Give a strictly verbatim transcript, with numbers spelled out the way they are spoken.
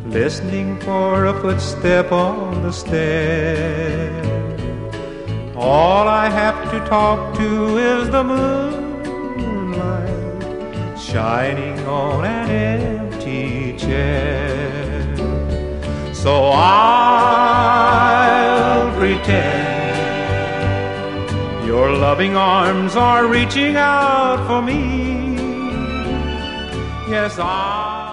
listening for a footstep on the stair. All I have to talk to is the moonlight shining on an empty chair. So I'll pretend your loving arms are reaching out for me. Yes, I